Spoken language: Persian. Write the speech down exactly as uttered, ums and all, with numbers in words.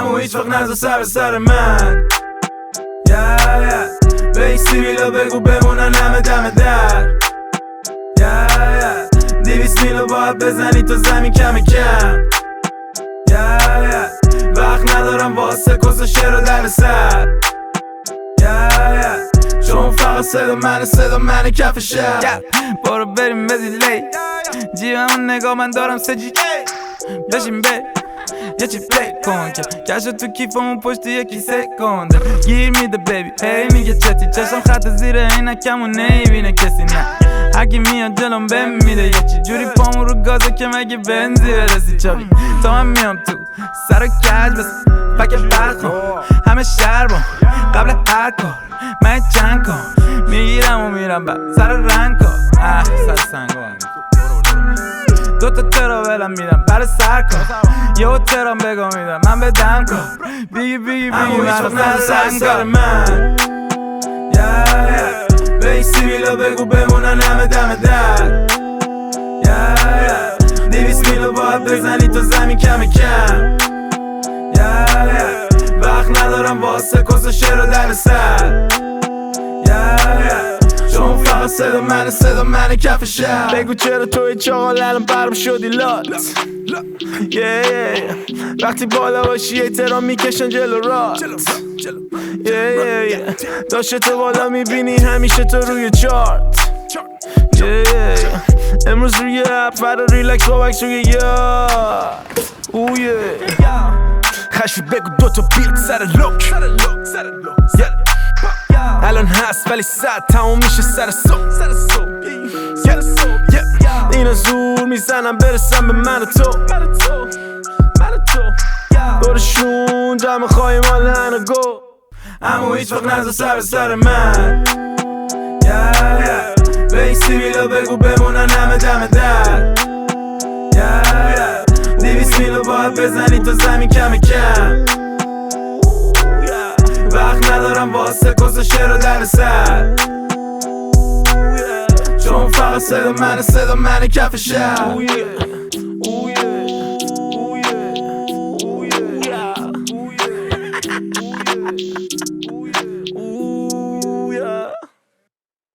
اما هیچ وقت نذار سر به سر من. yeah, yeah. به این سیبیلا بگو بمونن همه دم در. yeah, yeah. دیویس میلو باید بزنی تا زمین کم کم. yeah, yeah. وقت ندارم واسه کس و شعر و در سر. yeah, yeah. چون فقط صدا منه، صدا منه کف شهر. yeah. برو بریم به دیلی جیبمون نگاه من دارم سجی بشین به یه چی پلی کن که کشو تو کیفمون پشت یکی سکنده گیر میده بیبی هی میگه چتی چشم خط زیر عینکمون نمیبینه کسی نه هرکی میاد جلوم بهم میده یه چی جوری پامون رو گازه که مگه بنزی برسی چابی تا من میام تو سر و کج بس پک برخون همه شهر بام قبل هر کار من چند کن میگیرم و میرم بعد سر رنگ کن اه سر سنگو دوتا تراولم میدم برای سر کن یه ترام بگو میدم من بدم کن بیگی بیگی بیگی من سر سنگ کن من. yeah, yeah. به این سیبیلا بگو بمونن همه دم در. yeah, yeah. دیویس میلو باید بزنی تا زمین کم کم. yeah, yeah. وقت ندارم واسه کس و شعر و در سر. yeah, yeah. چون فقط صدا منه، صدا منه کف شهر. بگو چرا توی چاقال الان برم شدی لات. yeah, yeah. وقتی بالا باشی احترام میکشن جلو رات. yeah, yeah, yeah. داشته تو بالا میبینی همیشه تو روی چارت. yeah, yeah, yeah. امروز روی اپ فردا ریلکس با بکس روی یاد. اوه oh, yeah. خشی بگو دوتا بیت سر لوک. yeah. الان هست ولی صد تموم میشه سر صبح. اینا زور میزنم برسم به من و تو. دورشون جمع خواهی مال هنو گو اما هیچ وقت نذار سر به سر من. yeah, yeah. به این سیبیلا بگو بمونن همه دم در. yeah, yeah. دیویس میلو باید بزنی تا زمین کم کم. وقت ندارم واسه کس و شعر و در سر. چون فقط صدا منه، صدا منه کف شهر.